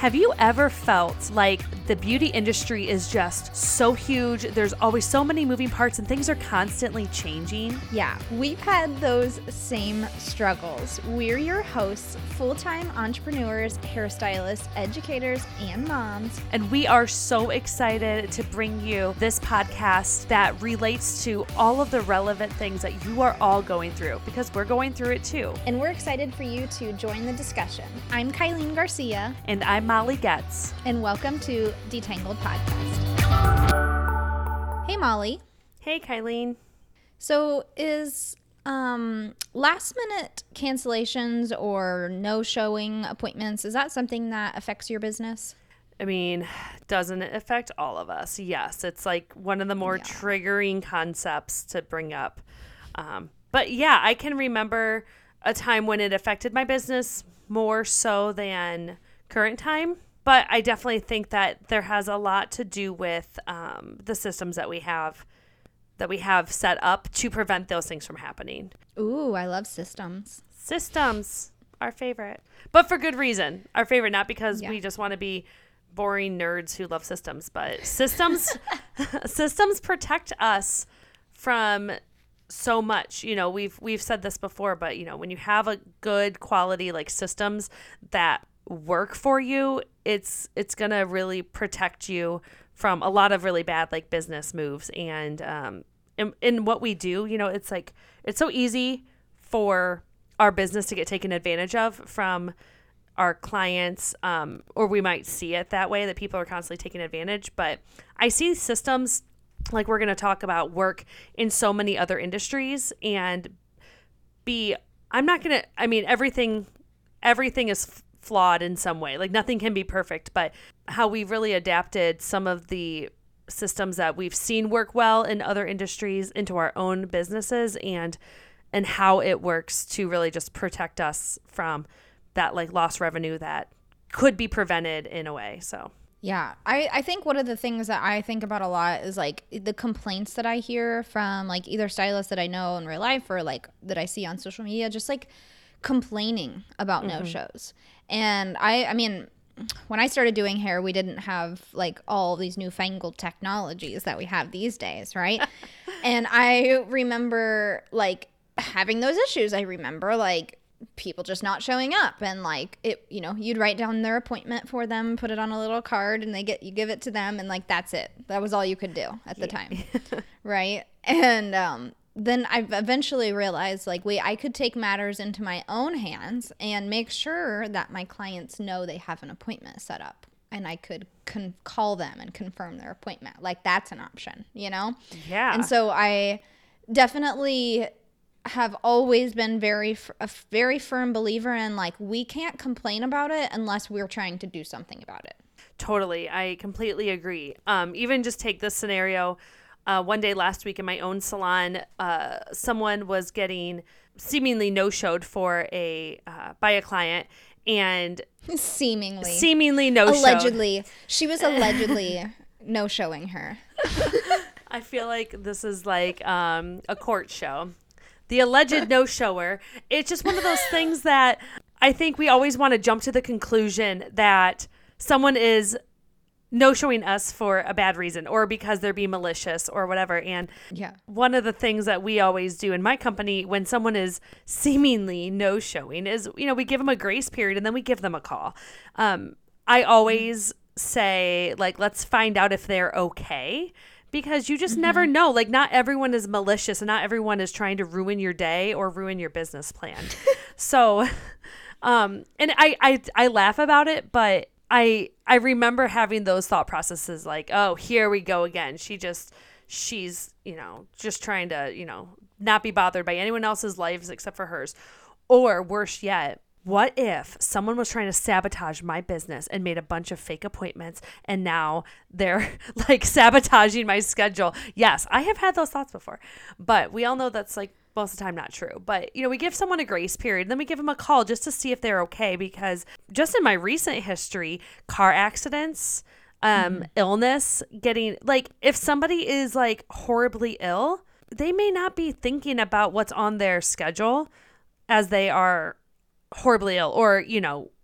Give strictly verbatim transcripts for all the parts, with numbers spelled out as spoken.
Have you ever felt like the beauty industry is just so huge? There's always so many moving parts and things are constantly changing. Yeah, we've had those same struggles. We're your hosts, full-time entrepreneurs, hairstylists, educators, and moms. And we are so excited to bring you this podcast that relates to all of the relevant things that you are all going through, because we're going through it too. And we're excited for you to join the discussion. I'm Kylene Garcia. And I'm Molly Getz. And welcome to Detangled Podcast. Hey, Molly. Hey, Kylene. So is um, last minute cancellations or no showing appointments, is that something that affects your business? I mean, doesn't it affect all of us? Yes, it's like one of the more yeah. triggering concepts to bring up. Um, but yeah, I can remember a time when it affected my business more so than current time. But I definitely think that there has a lot to do with um, the systems that we have that we have set up to prevent those things from happening. Ooh, I love systems. Systems, our favorite. But for good reason. Our favorite, not because Yeah. we just want to be boring nerds who love systems, but systems systems protect us from so much. You know, we've we've said this before, but you know, when you have a good quality like systems that work for you, it's it's gonna really protect you from a lot of really bad like business moves. And um in, in what we do, you know, it's like it's so easy for our business to get taken advantage of from our clients, um or we might see it that way, that people are constantly taking advantage. But I see systems like we're going to talk about work in so many other industries, and be I'm not going to I mean everything everything is f- flawed in some way. Like nothing can be perfect, but how we really adapted some of the systems that we've seen work well in other industries into our own businesses, and and how it works to really just protect us from that like lost revenue that could be prevented in a way. So Yeah, I, I think one of the things that I think about a lot is like the complaints that I hear from like either stylists that I know in real life or like that I see on social media, just like complaining about mm-hmm. no-shows. And I, I mean, when I started doing hair, we didn't have like all these newfangled technologies that we have these days, right? And I remember like having those issues. I remember like people just not showing up, and like it, you know, you'd write down their appointment for them, put it on a little card, and they get, you give it to them, and like that's it. That was all you could do at the time. Right? And um then I've eventually realized like, wait, I could take matters into my own hands and make sure that my clients know they have an appointment set up, and I could con- call them and confirm their appointment. Like that's an option, you know? Yeah. And so I definitely have always been very a very firm believer in like, we can't complain about it unless we're trying to do something about it. Totally. I completely agree. Um, even just take this scenario. Uh, one day last week in my own salon, uh, someone was getting seemingly no-showed for a uh, by a client, and seemingly seemingly no-showed. Allegedly, she was allegedly no-showing her. I feel like this is like um, a court show. The alleged no-shower. It's just one of those things that I think we always want to jump to the conclusion that someone is no-showing us for a bad reason, or because they're being malicious or whatever. And yeah, one of the things that we always do in my company when someone is seemingly no-showing is, you know, we give them a grace period and then we give them a call. Um, I always say, like, let's find out if they're okay, because you just mm-hmm. never know. Like, not everyone is malicious, and not everyone is trying to ruin your day or ruin your business plan. So, um, and I, I, I laugh about it, but I I remember having those thought processes like, oh, here we go again. She just, she's, you know, just trying to, you know, not be bothered by anyone else's lives except for hers. Or worse yet, what if someone was trying to sabotage my business and made a bunch of fake appointments, and now they're like sabotaging my schedule? Yes, I have had those thoughts before, but we all know that's like most of the time not true. But, you know, we give someone a grace period, then we give them a call just to see if they're okay, because just in my recent history, car accidents, um, mm-hmm. illness, getting like, if somebody is like horribly ill, they may not be thinking about what's on their schedule as they are horribly ill, or, you know,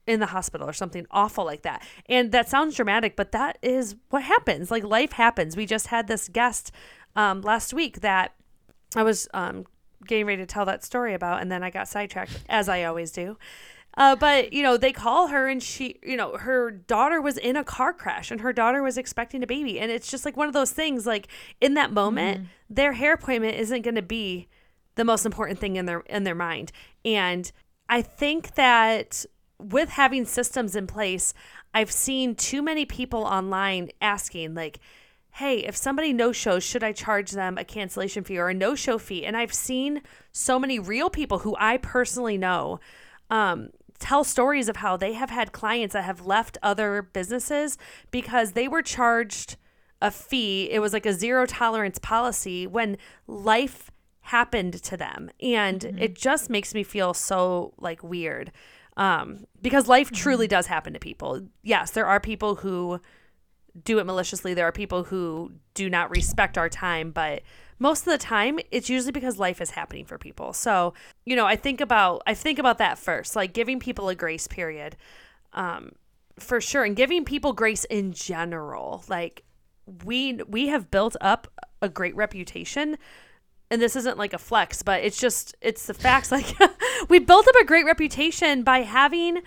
in the hospital or something awful like that. And that sounds dramatic, but that is what happens. Like life happens. We just had this guest um, last week that I was um, getting ready to tell that story about, and then I got sidetracked, as I always do. Uh, but, you know, they call her and she, you know, her daughter was in a car crash and her daughter was expecting a baby. And it's just like one of those things, like in that moment, mm-hmm. their hair appointment isn't going to be the most important thing in their, in their mind. And I think that with having systems in place, I've seen too many people online asking like, hey, if somebody no-shows, should I charge them a cancellation fee or a no-show fee? And I've seen so many real people who I personally know, um, tell stories of how they have had clients that have left other businesses because they were charged a fee. It was like a zero tolerance policy when life happened to them. And mm-hmm. it just makes me feel so like weird um, because life mm-hmm. truly does happen to people. Yes, there are people who do it maliciously. There are people who do not respect our time, but most of the time it's usually because life is happening for people. So, you know, I think about, I think about that first, like giving people a grace period, um, for sure. And giving people grace in general. Like we, we have built up a great reputation, and this isn't like a flex, but it's just, it's the facts. Like we built up a great reputation by having,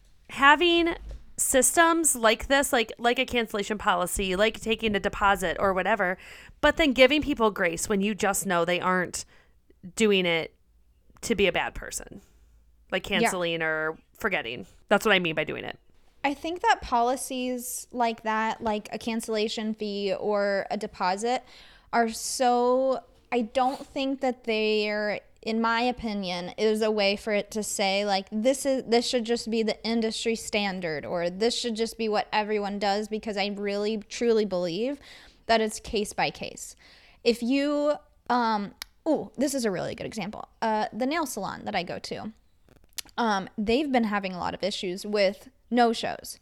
having systems like this, like like a cancellation policy, like taking a deposit or whatever, but then giving people grace when you just know they aren't doing it to be a bad person, like canceling yeah. or forgetting. That's what I mean by doing it. I think that policies like that, like a cancellation fee or a deposit, are so, I don't think that they're, in my opinion, is a way for it to say like this is this should just be the industry standard or this should just be what everyone does, because I really truly believe that it's case by case. If you um oh, this is a really good example. Uh the nail salon that I go to, um they've been having a lot of issues with no-shows.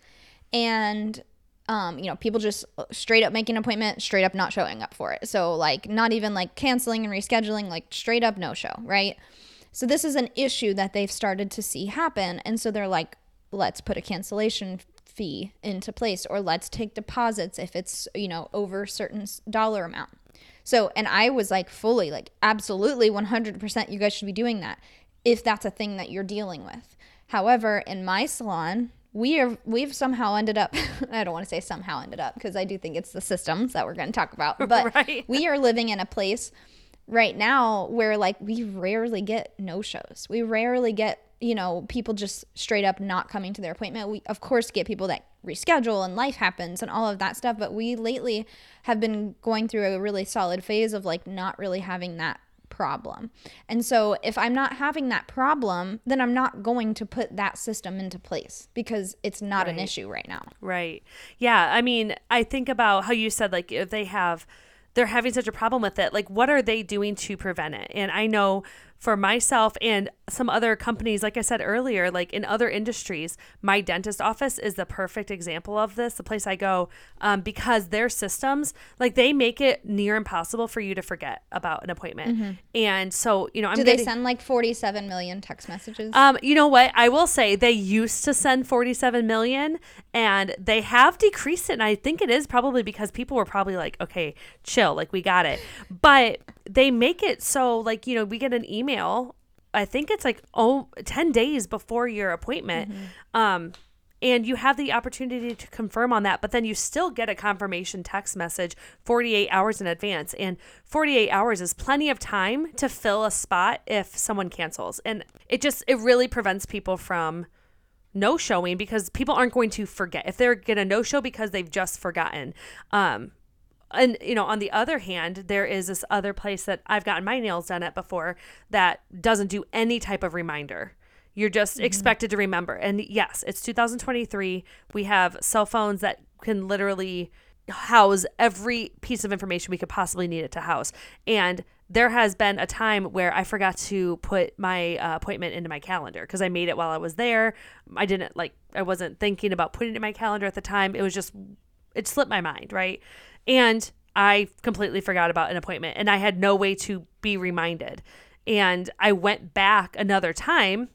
And Um, you know, people just straight up making an appointment, straight up not showing up for it. So like not even like canceling and rescheduling, like straight up no show, right? So this is an issue that they've started to see happen. And so they're like, let's put a cancellation fee into place, or let's take deposits if it's, you know, over a certain dollar amount. So, and I was like fully like, absolutely one hundred percent you guys should be doing that if that's a thing that you're dealing with. However, in my salon, We are, we've somehow ended up, I don't want to say somehow ended up, because I do think it's the systems that we're going to talk about, but right. we are living in a place right now where like we rarely get no-shows. We rarely get, you know, people just straight up not coming to their appointment. We, of course, get people that reschedule and life happens and all of that stuff, but we lately have been going through a really solid phase of like not really having that problem. And so if I'm not having that problem, then I'm not going to put that system into place because it's not right. an issue right now. Right. Yeah. I mean, I think about how you said, like, if they have, they're having such a problem with it, like, what are they doing to prevent it? And I know for myself and some other companies, like I said earlier, like in other industries, my dentist office is the perfect example of this, the place I go, um, because their systems, like they make it near impossible for you to forget about an appointment. Mm-hmm. And so, you know, I'm Do getting, they send like forty-seven million text messages? Um, you know what? I will say they used to send forty-seven million and they have decreased it. And I think it is probably because people were probably like, okay, chill, like we got it. But they make it so like, you know, we get an email, I think it's like, oh, ten days before your appointment. Mm-hmm. Um, and you have the opportunity to confirm on that, but then you still get a confirmation text message forty-eight hours in advance. And forty-eight hours is plenty of time to fill a spot if someone cancels. And it just, it really prevents people from no showing because people aren't going to forget if they're going to no show because they've just forgotten. Um, And, you know, on the other hand, there is this other place that I've gotten my nails done at before that doesn't do any type of reminder. You're just mm-hmm. expected to remember. And yes, it's two thousand twenty-three. We have cell phones that can literally house every piece of information we could possibly need it to house. And there has been a time where I forgot to put my uh, appointment into my calendar because I made it while I was there. I didn't like, I wasn't thinking about putting it in my calendar at the time. It was just, it slipped my mind, right? And I completely forgot about an appointment and I had no way to be reminded. And I went back another time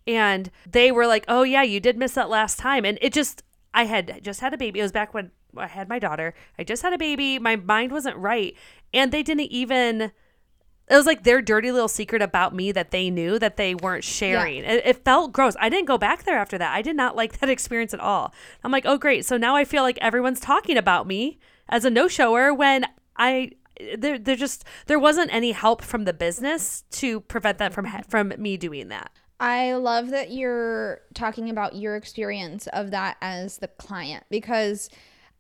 And they were like, oh yeah, you did miss that last time. And it just, I had just had a baby. It was back when I had my daughter. I just had a baby. My mind wasn't right. And they didn't even, it was like their dirty little secret about me that they knew that they weren't sharing. Yeah. It, it felt gross. I didn't go back there after that. I did not like that experience at all. I'm like, oh great. So now I feel like everyone's talking about me as a no-shower when I, there, there just, there wasn't any help from the business to prevent that from, from me doing that. I love that you're talking about your experience of that as the client, because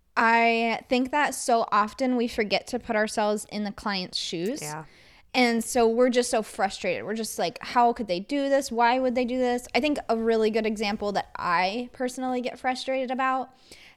I think that so often we forget to put ourselves in the client's shoes. Yeah. And so we're just so frustrated. We're just like, how could they do this? Why would they do this? I think a really good example that I personally get frustrated about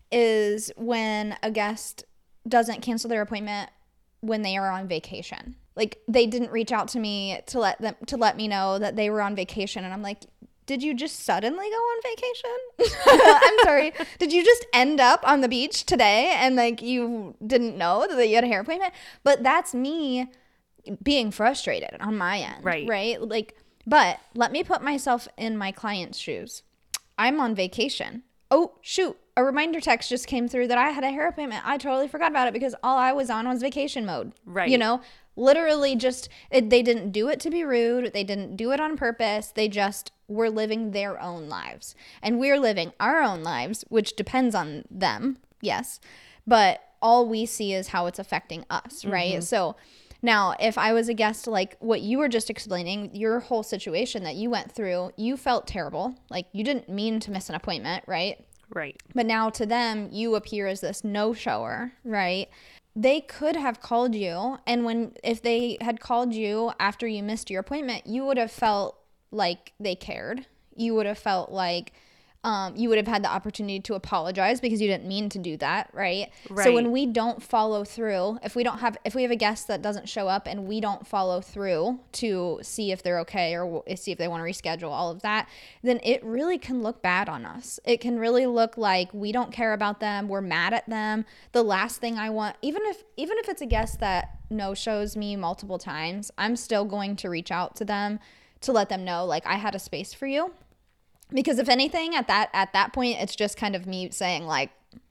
is when a guest doesn't cancel their appointment when they are on vacation. Like, they didn't reach out to me to let them to let me know that they were on vacation, and I'm like, did you just suddenly go on vacation? I'm sorry. Did you just end up on the beach today and like you didn't know that you had a hair appointment? But that's me being frustrated on my end, right? Right? Like, but let me put myself in my client's shoes. I'm on vacation. Oh, shoot. A reminder text just came through that I had a hair appointment. I totally forgot about it because all I was on was vacation mode. Right. You know, literally just, it, they didn't do it to be rude. They didn't do it on purpose. They just were living their own lives. And we're living our own lives, which depends on them. Yes. But all we see is how it's affecting us, right? Mm-hmm. So now, if I was a guest, like what you were just explaining, your whole situation that you went through, you felt terrible. Like, you didn't mean to miss an appointment, right? Right. But now to them, you appear as this no-shower, right? They could have called you, and when if they had called you after you missed your appointment, you would have felt like they cared. You would have felt like Um, you would have had the opportunity to apologize because you didn't mean to do that, right? Right. So when we don't follow through, if we don't have, if we have a guest that doesn't show up and we don't follow through to see if they're okay or see if they want to reschedule, all of that, then it really can look bad on us. It can really look like we don't care about them. We're mad at them. The last thing I want, even if, even if it's a guest that no-shows me multiple times, I'm still going to reach out to them to let them know, like, I had a space for you. Because if anything, at that at that point, it's just kind of me saying, like,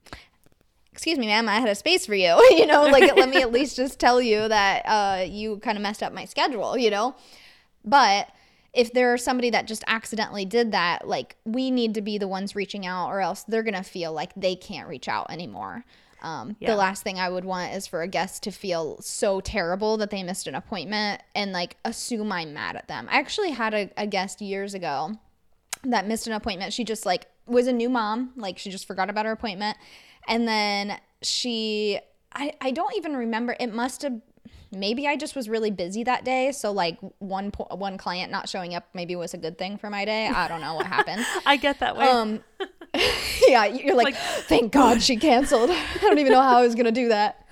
excuse me, ma'am, I had a space for you. You know, like, let me at least just tell you that uh, you kind of messed up my schedule, you know. But if there's somebody that just accidentally did that, like, we need to be the ones reaching out, or else they're going to feel like they can't reach out anymore. Um, yeah. The last thing I would want is for a guest to feel so terrible that they missed an appointment and, like, assume I'm mad at them. I actually had a, a guest years ago that missed an appointment. She just like was a new mom. Like, she just forgot about her appointment. And then she, I, I don't even remember. It must have, maybe I just was really busy that day. So like one, one client not showing up maybe was a good thing for my day. I don't know what happened. I get that way. Um, yeah. You're like, like, thank God she canceled. I don't even know how I was going to do that.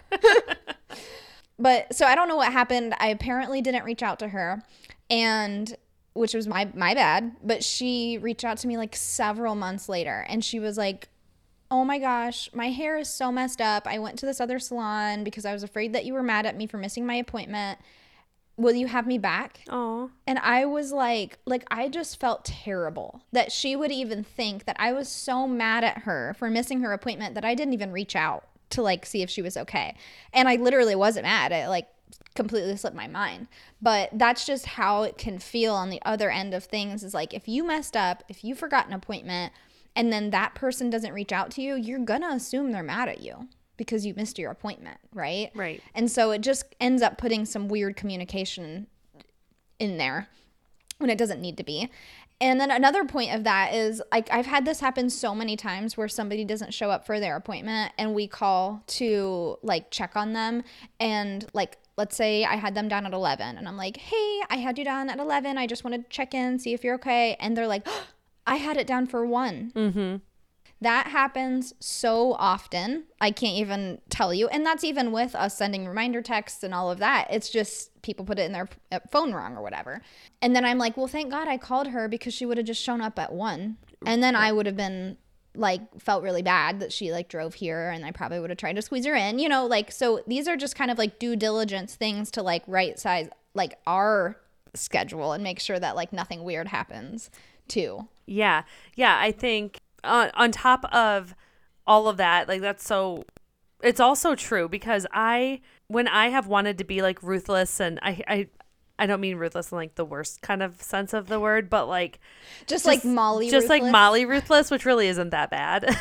But so I don't know what happened. I apparently didn't reach out to her, and which was my my bad, but she reached out to me like several months later, and she was like, oh my gosh, my hair is so messed up. I went to this other salon because I was afraid that you were mad at me for missing my appointment. Will you have me back? Oh. And I was like, like, I just felt terrible that she would even think that I was so mad at her for missing her appointment that I didn't even reach out to like see if she was okay. And I literally wasn't mad. It like completely slipped my mind. But that's just how it can feel on the other end of things, is like, if you messed up, if you forgot an appointment, and then that person doesn't reach out to you, you're gonna assume they're mad at you because you missed your appointment, right? Right. And so it just ends up putting some weird communication in there when it doesn't need to be. And then another point of that is, like, I've had this happen so many times where somebody doesn't show up for their appointment and we call to like check on them, and like, let's say I had them down at eleven and I'm like, hey, I had you down at eleven. I just wanted to check in, see if you're okay. And they're like, oh, I had it down for one. Mm-hmm. That happens so often. I can't even tell you. And that's even with us sending reminder texts and all of that. It's just people put it in their phone wrong or whatever. And then I'm like, well, thank God I called her because she would have just shown up at one. And then I would have been like, felt really bad that she like drove here, and I probably would have tried to squeeze her in, you know, like, so these are just kind of like due diligence things to like right size like our schedule and make sure that like nothing weird happens too. Yeah. Yeah. I think on, on top of all of that, like that's so, it's also true because I, when I have wanted to be like ruthless and I, I, I don't mean ruthless in like the worst kind of sense of the word, but like just, just like Molly just ruthless. like Molly ruthless, which really isn't that bad.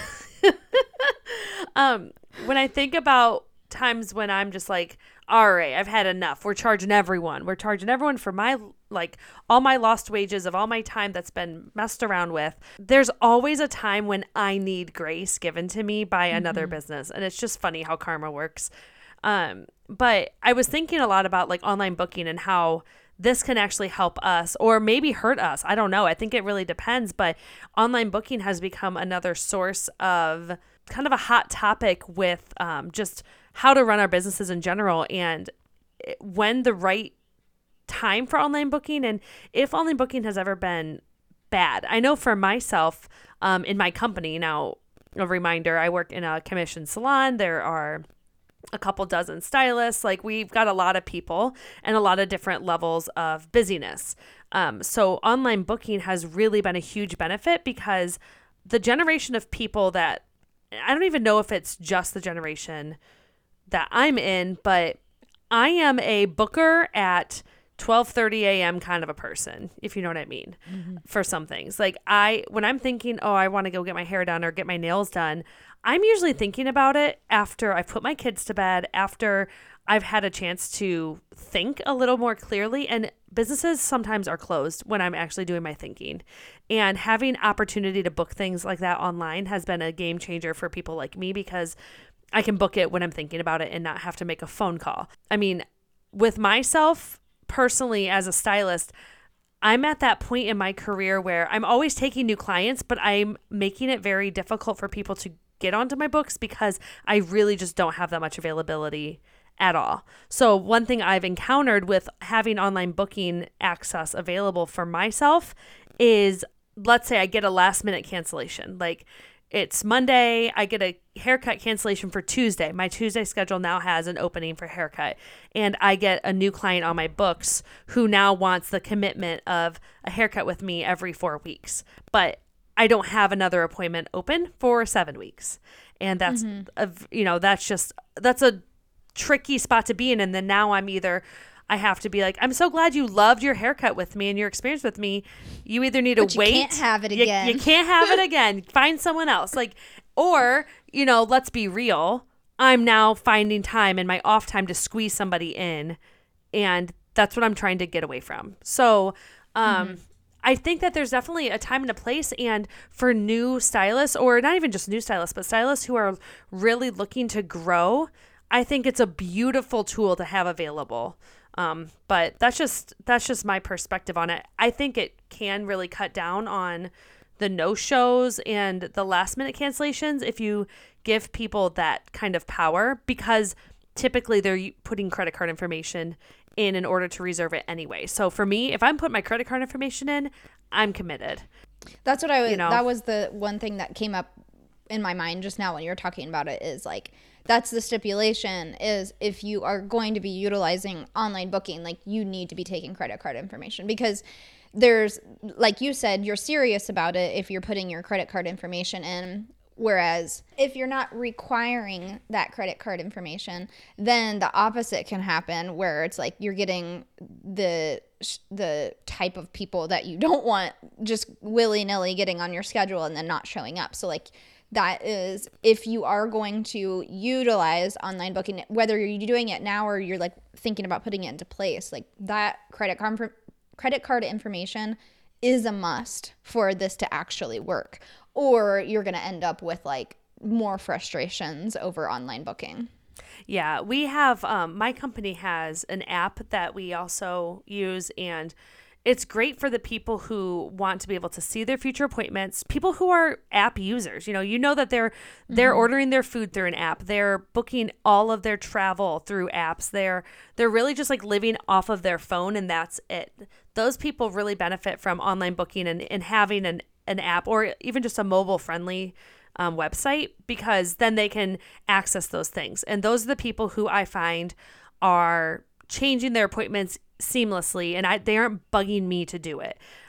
um, when I think about times when I'm just like, all right, I've had enough. We're charging everyone. We're charging everyone for my, like, all my lost wages of all my time that's been messed around with. There's always a time when I need grace given to me by another mm-hmm. business. And it's just funny how karma works. Um, but I was thinking a lot about like online booking and how this can actually help us or maybe hurt us. I don't know. I think it really depends. But online booking has become another source of kind of a hot topic with um, just how to run our businesses in general and when the right time for online booking and if online booking has ever been bad. I know for myself um, in my company now, a reminder, I work in a commission salon. There are a couple dozen stylists. Like we've got a lot of people and a lot of different levels of busyness. Um, so online booking has really been a huge benefit because the generation of people that I don't even know if it's just the generation that I'm in, but I am a booker at twelve thirty a.m. kind of a person, if you know what I mean, mm-hmm. for some things. Like I, when I'm thinking, oh, I want to go get my hair done or get my nails done, I'm usually thinking about it after I've put my kids to bed, after I've had a chance to think a little more clearly. And businesses sometimes are closed when I'm actually doing my thinking. And having opportunity to book things like that online has been a game changer for people like me because I can book it when I'm thinking about it and not have to make a phone call. I mean, with myself personally as a stylist, I'm at that point in my career where I'm always taking new clients, but I'm making it very difficult for people to get onto my books because I really just don't have that much availability at all. So one thing I've encountered with having online booking access available for myself is, let's say I get a last minute cancellation. Like it's Monday, I get a haircut cancellation for Tuesday. My Tuesday schedule now has an opening for haircut. And I get a new client on my books who now wants the commitment of a haircut with me every four weeks. But I don't have another appointment open for seven weeks. And that's, mm-hmm. a, you know, that's just, that's a tricky spot to be in. And then now I'm either, I have to be like, I'm so glad you loved your haircut with me and your experience with me. You either need to but you wait. You can't have it again. You, you can't have it again. Find someone else. Like, or, you know, let's be real. I'm now finding time in my off time to squeeze somebody in. And that's what I'm trying to get away from. So, um, mm-hmm. I think that there's definitely a time and a place. And for new stylists, or not even just new stylists, but stylists who are really looking to grow, I think it's a beautiful tool to have available. Um, but that's just that's just my perspective on it. I think it can really cut down on the no-shows and the last-minute cancellations if you give people that kind of power, because typically they're putting credit card information in in order to reserve it anyway. So for me, if I'm putting my credit card information in, I'm committed. That's what I was. You know? That was the one thing that came up in my mind just now when you were talking about it, is like, that's the stipulation, is if you are going to be utilizing online booking, like you need to be taking credit card information, because there's, like you said, you're serious about it if you're putting your credit card information in. Whereas if you're not requiring that credit card information, then the opposite can happen, where it's like you're getting the the type of people that you don't want just willy-nilly getting on your schedule and then not showing up. So like, that is, if you are going to utilize online booking, whether you're doing it now or you're like thinking about putting it into place, like that credit card credit card information is a must for this to actually work, or you're going to end up with like more frustrations over online booking. Yeah, we have, um, my company has an app that we also use, and it's great for the people who want to be able to see their future appointments, people who are app users. You know, you know that they're they're mm-hmm. ordering their food through an app. They're booking all of their travel through apps. They're they're really just like living off of their phone, and that's it. Those people really benefit from online booking and, and having an, an app, or even just a mobile friendly um, website, because then they can access those things. And those are the people who I find are changing their appointments seamlessly, and I they aren't bugging me to do it.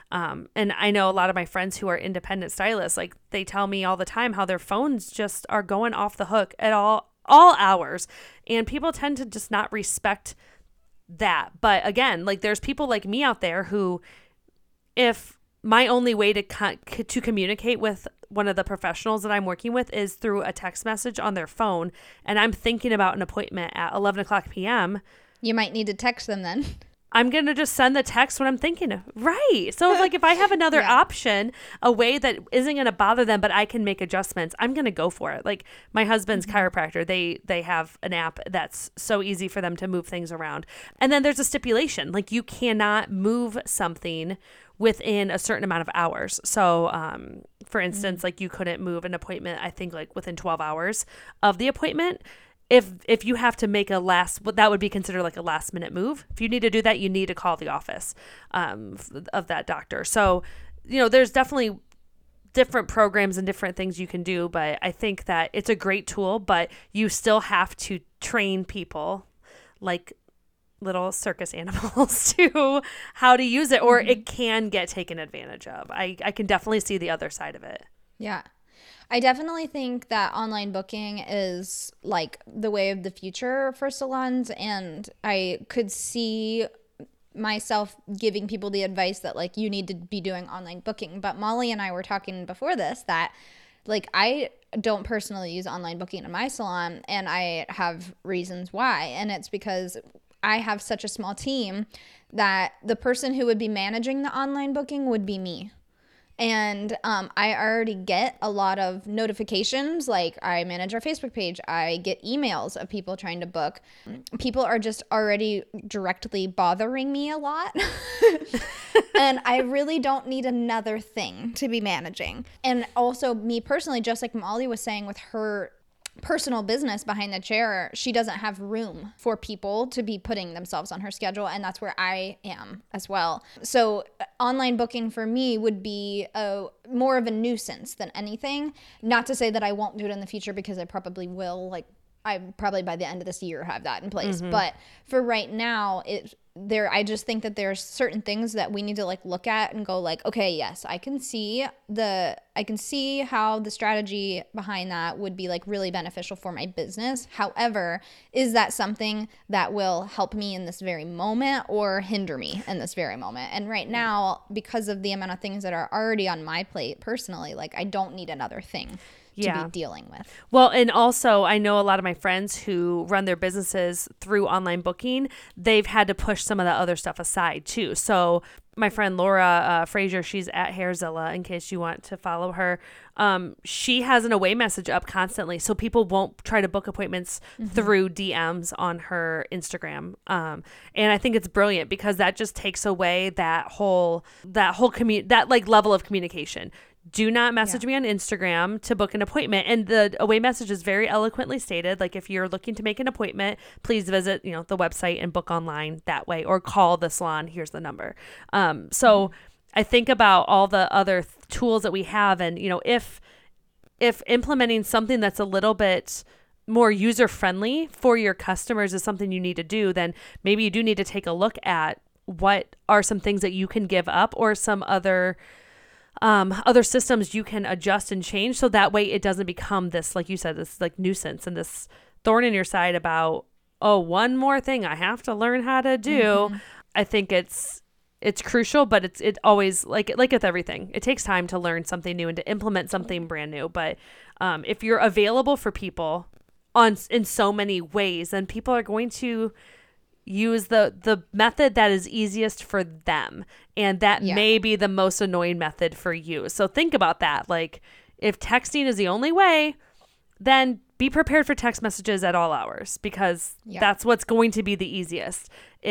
Um, and I know a lot of my friends who are independent stylists, like they tell me all the time how their phones just are going off the hook at all, all hours. And people tend to just not respect that. But again, like there's people like me out there who, if my only way to co- to communicate with one of the professionals that I'm working with is through a text message on their phone, and I'm thinking about an appointment at eleven o'clock p.m., you might need to text them then. I'm going to just send the text when I'm thinking of. Right. So like if I have another yeah. option, a way that isn't going to bother them, but I can make adjustments, I'm going to go for it. Like my husband's mm-hmm. chiropractor, they they have an app that's so easy for them to move things around. And then there's a stipulation, like you cannot move something within a certain amount of hours. So um, for instance, mm-hmm. like you couldn't move an appointment, I think like within twelve hours of the appointment. If if you have to make a last, that would be considered like a last minute move. If you need to do that, you need to call the office um, of that doctor. So, you know, there's definitely different programs and different things you can do, but I think that it's a great tool, but you still have to train people like little circus animals to how to use it, or mm-hmm. it can get taken advantage of. I, I can definitely see the other side of it. Yeah. I definitely think that online booking is like the way of the future for salons, and I could see myself giving people the advice that like you need to be doing online booking. But Molly and I were talking before this that like I don't personally use online booking in my salon, and I have reasons why, and it's because I have such a small team that the person who would be managing the online booking would be me. And um, I already get a lot of notifications, like I manage our Facebook page. I get emails of people trying to book. People are just already directly bothering me a lot. And I really don't need another thing to be managing. And also me personally, just like Molly was saying with her personal business behind the chair, she doesn't have room for people to be putting themselves on her schedule, and that's where I am as well. So online booking for me would be a more of a nuisance than anything. Not to say that I won't do it in the future, because I probably will. Like I probably by the end of this year have that in place. Mm-hmm. But for right now, it there I just think that there's certain things that we need to like look at and go like, okay, yes, I can see the I can see how the strategy behind that would be like really beneficial for my business. However, is that something that will help me in this very moment or hinder me in this very moment? And right now, because of the amount of things that are already on my plate personally, like I don't need another thing to yeah. be dealing with. Well, and also I know a lot of my friends who run their businesses through online booking, they've had to push some of the other stuff aside too. So my friend Laura uh, Frazier, she's at Hairzilla, in case you want to follow her. Um, she has an away message up constantly, so people won't try to book appointments mm-hmm. through D Ms on her Instagram. Um, and I think it's brilliant, because that just takes away that whole that whole commu- that like level of communication. Do not message yeah. me on Instagram to book an appointment. And the away message is very eloquently stated. Like, if you're looking to make an appointment, please visit, you know, the website and book online that way, or call the salon. Here's the number. Um, so mm-hmm. I think about all the other th- tools that we have. And, you know, if, if implementing something that's a little bit more user friendly for your customers is something you need to do, then maybe you do need to take a look at what are some things that you can give up, or some other Um, other systems you can adjust and change, so that way it doesn't become this, like you said, this like nuisance and this thorn in your side about, oh, one more thing I have to learn how to do. Mm-hmm. I think it's it's crucial, but it's it always like like with everything, it takes time to learn something new and to implement something brand new. But um, if you're available for people on in so many ways, then people are going to use the the method that is easiest for them, and that yeah. may be the most annoying method for you. So think about that. Like, if texting is the only way, then be prepared for text messages at all hours, because yeah. that's what's going to be the easiest.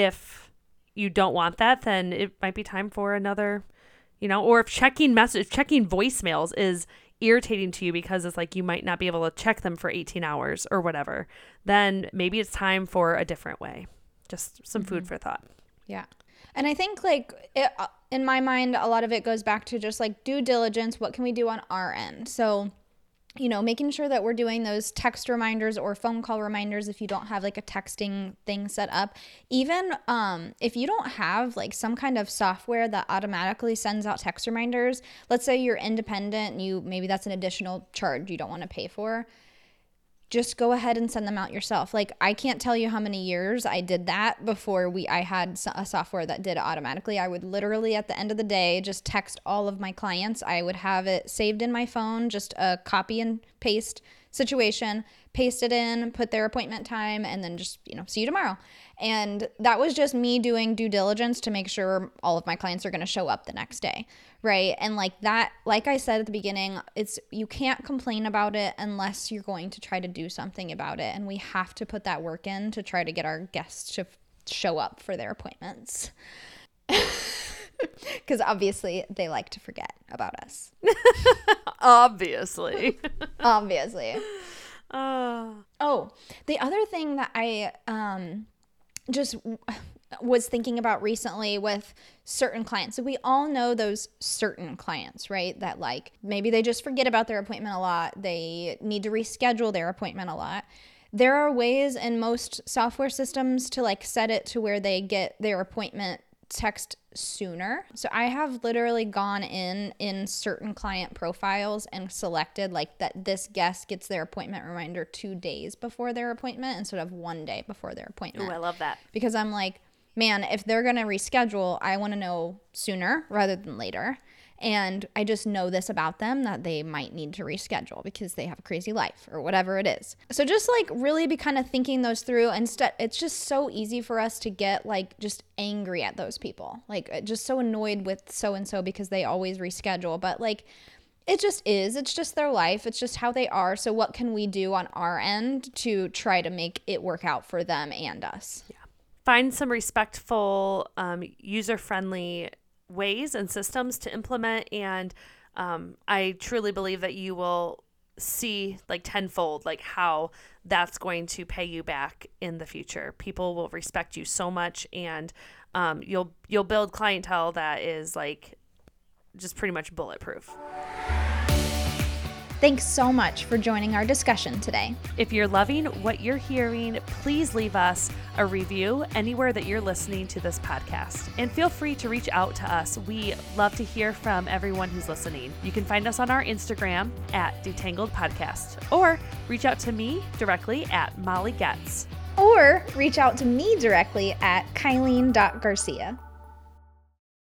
If you don't want that, then it might be time for another, you know, or if checking message checking voicemails is irritating to you because it's like you might not be able to check them for eighteen hours or whatever, then maybe it's time for a different way. Just some food mm-hmm. for thought. Yeah. And I think like it, in my mind, a lot of it goes back to just like due diligence. What can we do on our end? So you know, making sure that we're doing those text reminders or phone call reminders if you don't have like a texting thing set up. Even um, if you don't have like some kind of software that automatically sends out text reminders, let's say you're independent and you maybe that's an additional charge you don't want to pay for. Just go ahead and send them out yourself. Like, I can't tell you how many years I did that before we I had a software that did it automatically. I would literally at the end of the day just text all of my clients. I would have it saved in my phone, just a copy and paste situation, paste it in, put their appointment time, and then just, you know, see you tomorrow. And that was just me doing due diligence to make sure all of my clients are going to show up the next day, right? And like that, like I said at the beginning, it's you can't complain about it unless you're going to try to do something about it. And we have to put that work in to try to get our guests to show up for their appointments. Because obviously they like to forget about us. Obviously. Obviously. Uh. Oh, the other thing that I um just was thinking about recently with certain clients. So we all know those certain clients, right? That like maybe they just forget about their appointment a lot. They need to reschedule their appointment a lot. There are ways in most software systems to like set it to where they get their appointment text sooner. So I have literally gone in in certain client profiles and selected like that this guest gets their appointment reminder two days before their appointment instead of one day before their appointment. Oh, I love that. Because I'm like, man, if they're going to reschedule, I want to know sooner rather than later. And I just know this about them that they might need to reschedule because they have a crazy life or whatever it is. So just like really be kind of thinking those through. Instead, it's just so easy for us to get like just angry at those people. Like just so annoyed with so-and-so because they always reschedule. But like it just is. It's just their life. It's just how they are. So what can we do on our end to try to make it work out for them and us? Yeah. Find some respectful, um, user-friendly ways and systems to implement, and um, I truly believe that you will see like tenfold like how that's going to pay you back in the future. People will respect you so much, and um, you'll you'll build clientele that is like just pretty much bulletproof. Thanks so much for joining our discussion today. If you're loving what you're hearing, please leave us a review anywhere that you're listening to this podcast. And feel free to reach out to us. We love to hear from everyone who's listening. You can find us on our Instagram at Detangled Podcast, or reach out to me directly at Molly Getz. Or reach out to me directly at Kylene dot Garcia.